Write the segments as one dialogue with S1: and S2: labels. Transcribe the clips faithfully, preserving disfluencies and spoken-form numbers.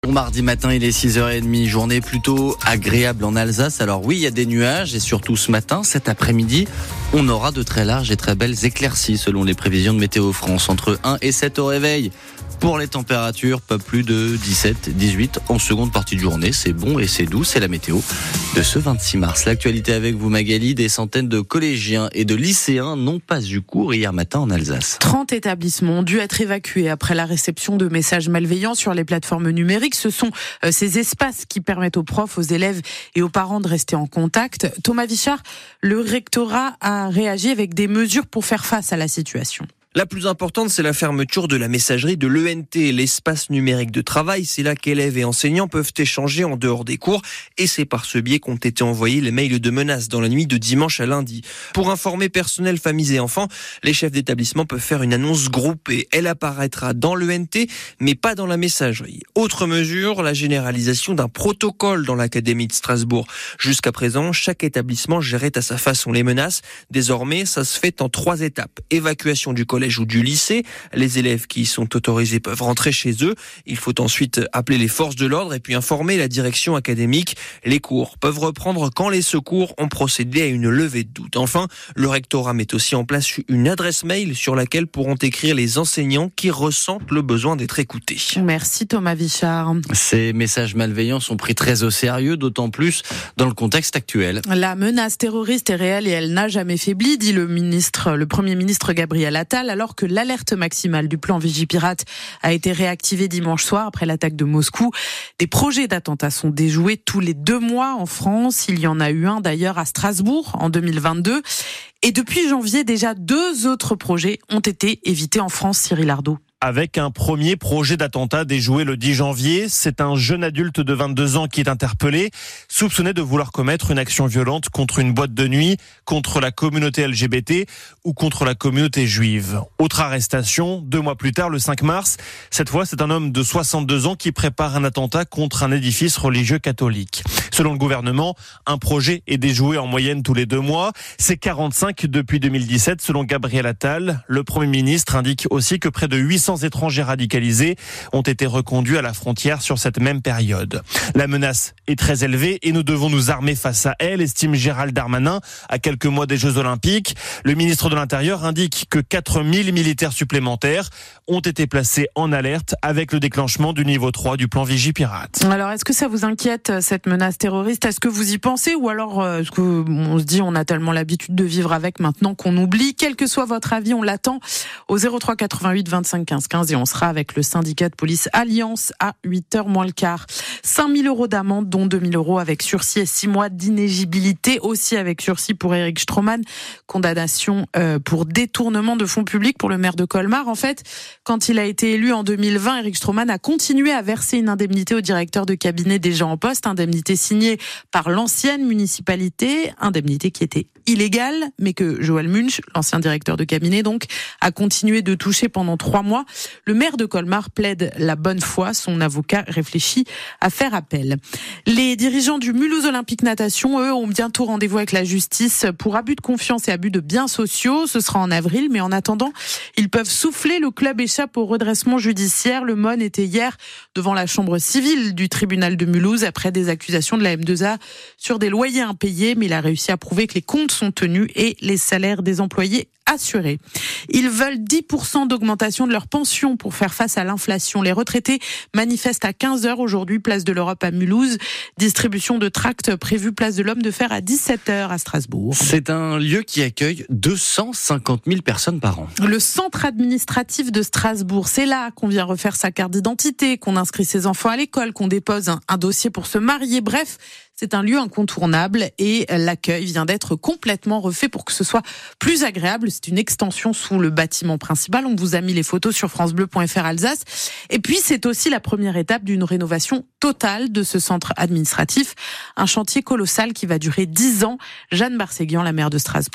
S1: Bon mardi matin, il est six heures trente, journée plutôt agréable en Alsace. Alors oui, il y a des nuages et surtout ce matin, cet après-midi, on aura de très larges et très belles éclaircies selon les prévisions de Météo France. Entre un et sept au réveil. Pour les températures, pas plus de dix-sept, dix-huit en seconde partie de journée. C'est bon et c'est doux, c'est la météo de ce vingt-six mars. L'actualité avec vous Magali, des centaines de collégiens et de lycéens n'ont pas eu cours hier matin en Alsace.
S2: trente établissements ont dû être évacués après la réception de messages malveillants sur les plateformes numériques. Ce sont euh, ces espaces qui permettent aux profs, aux élèves et aux parents de rester en contact. Thomas Vichard, le rectorat a réagi avec des mesures pour faire face à la situation.
S3: La plus importante, c'est la fermeture de la messagerie de l'E N T, l'espace numérique de travail. C'est là qu'élèves et enseignants peuvent échanger en dehors des cours. Et c'est par ce biais qu'ont été envoyés les mails de menaces dans la nuit de dimanche à lundi. Pour informer personnel, familles et enfants, les chefs d'établissement peuvent faire une annonce groupée. Elle apparaîtra dans l'E N T, mais pas dans la messagerie. Autre mesure, la généralisation d'un protocole dans l'Académie de Strasbourg. Jusqu'à présent, chaque établissement gérait à sa façon les menaces. Désormais, ça se fait en trois étapes. Évacuation du collège ou du lycée. Les élèves qui y sont autorisés peuvent rentrer chez eux. Il faut ensuite appeler les forces de l'ordre et puis informer la direction académique. Les cours peuvent reprendre quand les secours ont procédé à une levée de doute. Enfin, le rectorat met aussi en place une adresse mail sur laquelle pourront écrire les enseignants qui ressentent le besoin d'être écoutés.
S2: Merci Thomas Vichard.
S1: Ces messages malveillants sont pris très au sérieux, d'autant plus dans le contexte actuel.
S2: La menace terroriste est réelle et elle n'a jamais faibli, dit le ministre, le Premier ministre Gabriel Attal, alors que l'alerte maximale du plan Vigipirate a été réactivée dimanche soir après l'attaque de Moscou. Des projets d'attentats sont déjoués tous les deux mois en France. Il y en a eu un d'ailleurs à Strasbourg en deux mille vingt-deux. Et depuis janvier, déjà deux autres projets ont été évités en France, Cyril Ardo.
S4: Avec un premier projet d'attentat déjoué le dix janvier. C'est un jeune adulte de vingt-deux ans qui est interpellé, soupçonné de vouloir commettre une action violente contre une boîte de nuit, contre la communauté L G B T ou contre la communauté juive. Autre arrestation, deux mois plus tard, le cinq mars. Cette fois, c'est un homme de soixante-deux ans qui prépare un attentat contre un édifice religieux catholique. Selon le gouvernement, un projet est déjoué en moyenne tous les deux mois. C'est quarante-cinq depuis deux mille dix-sept, selon Gabriel Attal. Le Premier ministre indique aussi que près de huit cents étrangers radicalisés ont été reconduits à la frontière sur cette même période. La menace est très élevée et nous devons nous armer face à elle, estime Gérald Darmanin, à quelques mois des Jeux Olympiques. Le ministre de l'Intérieur indique que quatre mille militaires supplémentaires ont été placés en alerte avec le déclenchement du niveau trois du plan Vigipirate.
S2: Alors, est-ce que ça vous inquiète, cette menace terroriste? Est-ce que vous y pensez ou alors est-ce que on se dit on a tellement l'habitude de vivre avec maintenant qu'on oublie? Quel que soit votre avis, on l'attend au zéro trois quatre-vingt-huit vingt-cinq quinze quinze et on sera avec le syndicat de police Alliance à huit heures moins le quart. cinq mille euros d'amende, dont deux mille euros avec sursis et six mois d'inéligibilité, aussi avec sursis pour Éric Stroman. Condamnation euh, pour détournement de fonds publics pour le maire de Colmar. En fait, quand il a été élu en deux mille vingt, Éric Stroman a continué à verser une indemnité au directeur de cabinet déjà en poste, indemnité signée par l'ancienne municipalité, indemnité qui était illégale, mais que Joël Munch, l'ancien directeur de cabinet donc, a continué de toucher pendant trois mois. Le maire de Colmar plaide la bonne foi. Son avocat réfléchit à faire appel. Les dirigeants du Mulhouse Olympique Natation, eux, ont bientôt rendez-vous avec la justice pour abus de confiance et abus de biens sociaux. Ce sera en avril, mais en attendant, ils peuvent souffler. Le club échappe au redressement judiciaire. Le M O N était hier devant la chambre civile du tribunal de Mulhouse après des accusations de la M deux A sur des loyers impayés, mais il a réussi à prouver que les comptes sont tenus et les salaires des employés assurés. Ils veulent dix pour cent d'augmentation de leur pension pour faire face à l'inflation. Les retraités manifestent à quinze heures aujourd'hui, place de l'Europe à Mulhouse. Distribution de tracts prévue place de l'Homme de Fer à dix-sept heures à Strasbourg.
S1: C'est un lieu qui accueille deux cent cinquante mille personnes par an.
S2: Le centre administratif de Strasbourg, c'est là qu'on vient refaire sa carte d'identité, qu'on inscrit ses enfants à l'école, qu'on dépose un, un dossier pour se marier. Bref, c'est un lieu incontournable et l'accueil vient d'être complètement refait pour que ce soit plus agréable. C'est une extension sous le bâtiment principal. On vous a mis les photos sur francebleu point fr Alsace. Et puis, c'est aussi la première étape d'une rénovation totale de ce centre administratif. Un chantier colossal qui va durer dix ans. Jeanne Barséguian, la maire de Strasbourg.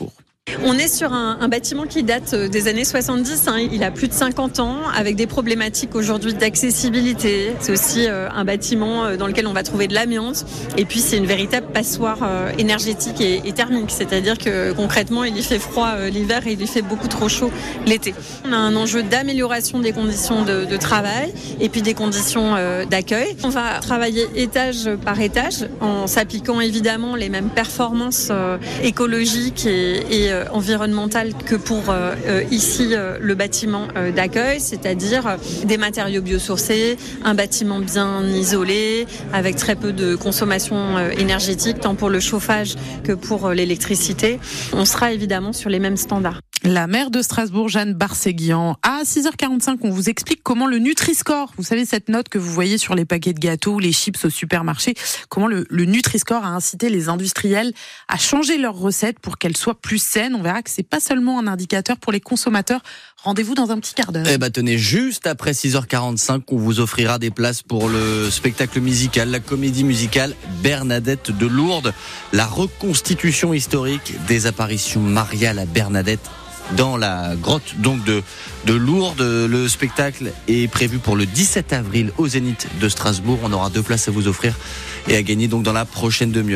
S5: On est sur un, un bâtiment qui date des années soixante-dix, hein. Il a plus de cinquante ans, avec des problématiques aujourd'hui d'accessibilité. C'est aussi euh, un bâtiment dans lequel on va trouver de l'amiante. Et puis c'est une véritable passoire euh, énergétique et, et thermique, c'est-à-dire que concrètement il y fait froid euh, l'hiver et il y fait beaucoup trop chaud l'été. On a un enjeu d'amélioration des conditions de, de travail et puis des conditions euh, d'accueil. On va travailler étage par étage en s'appliquant évidemment les mêmes performances euh, écologiques et, et environnementale que pour euh, ici euh, le bâtiment euh, d'accueil, c'est-à-dire euh, des matériaux biosourcés, un bâtiment bien isolé, avec très peu de consommation euh, énergétique, tant pour le chauffage que pour euh, l'électricité. On sera évidemment sur les mêmes standards.
S2: La maire de Strasbourg, Jeanne Barséguian. À six heures quarante-cinq, on vous explique comment le Nutri-Score, vous savez cette note que vous voyez sur les paquets de gâteaux ou les chips au supermarché, comment le, le Nutri-Score a incité les industriels à changer leurs recettes pour qu'elles soient plus saines. On verra que c'est pas seulement un indicateur pour les consommateurs. Rendez-vous dans un petit quart d'heure.
S1: Eh ben tenez, juste après six heures quarante-cinq, on vous offrira des places pour le spectacle musical, la comédie musicale Bernadette de Lourdes, la reconstitution historique des apparitions mariales à Bernadette dans la grotte donc de, de Lourdes. Le spectacle est prévu pour le dix-sept avril au Zénith de Strasbourg. On aura deux places à vous offrir et à gagner donc dans la prochaine demi-heure.